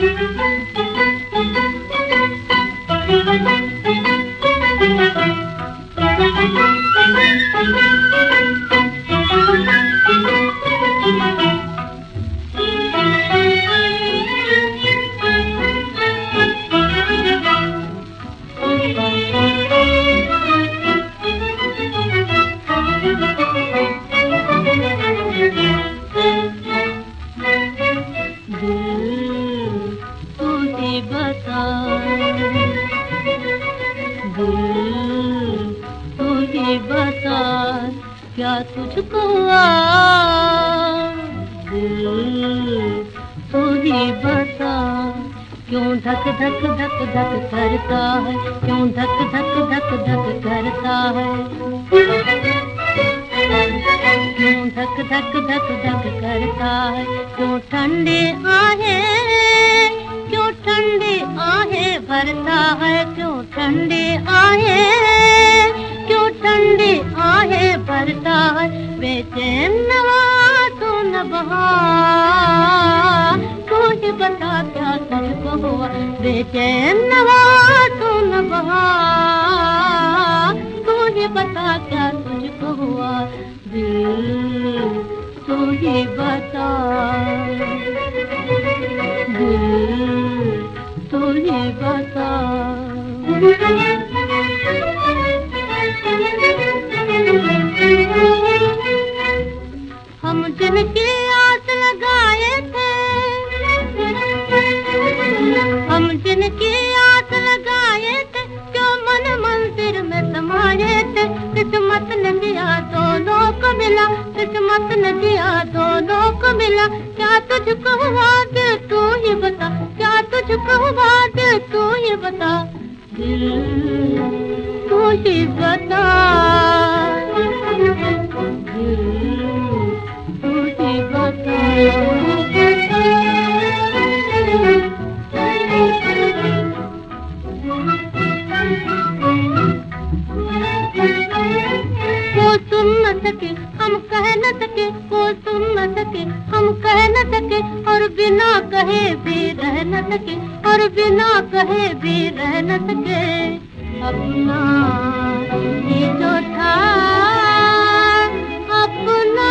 बता क्या तुझको तू ही बता क्यों धक धक धक धक करता है, क्यों धक धक धक धक करता है, क्यों धक धक धक धक करता है, क्यों ठंडे आहे भरता है, क्यों ठंडे आहे भरता है, बेचैन नवा तू न बहा, तू ही बता क्या तुझको हुआ, बेचैन नवा तू न बहा, तू ही बता क्या तुझको हुआ, दिल तू ही बता, दिल तू ही बता। हम जिनकी आस लगाए थे, हम जिनकी आस लगाए थे, क्यों मन मंदिर में समाये थे, किस्मत ने दिया दोनों को मिला, किस्मत ने दिया दोनों को मिला, क्या तुझको हुआ दिल तू ही बता, क्या तुझको हुआ दिल तू ही बता, दिल तू ही बता, कोई सुन न सके हम कह न सके, कोई सुन न सके हम कह न सके, और बिना कहे भी रह न सके, और बिना कहे भी रह न सके, अपना ये जो था अपना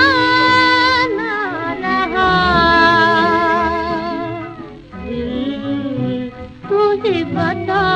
ना रहा, दिल तू ही बता।